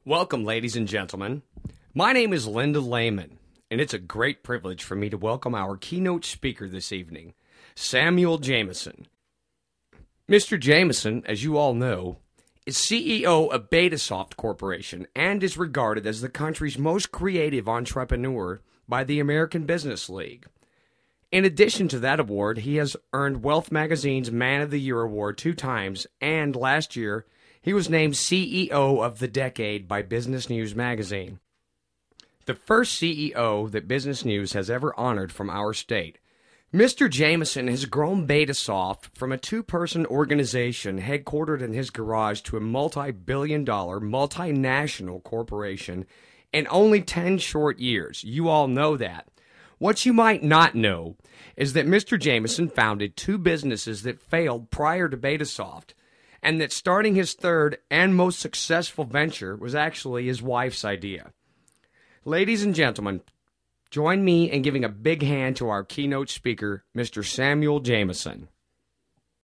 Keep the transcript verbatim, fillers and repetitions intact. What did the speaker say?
Welcome, ladies and gentlemen. My name is Linda Lehman, and it's a great privilege for me to welcome our keynote speaker this evening, Samuel Jameson. Mister Jameson, as you all know, is C E O of Betasoft Corporation and is regarded as the country's most creative entrepreneur by the American Business League. In addition to that award, he has earned Wealth Magazine's Man of the Year award two times, and last year, he was named C E O of the Decade by Business News magazine. The first C E O that Business News has ever honored from our state. Mister Jameson has grown Betasoft from a two-person organization headquartered in his garage to a multi-billion dollar, multinational corporation in only ten short years. You all know that. What you might not know is that Mister Jameson founded two businesses that failed prior to Betasoft, and that starting his third and most successful venture was actually his wife's idea. Ladies and gentlemen, join me in giving a big hand to our keynote speaker, Mister Samuel Jameson.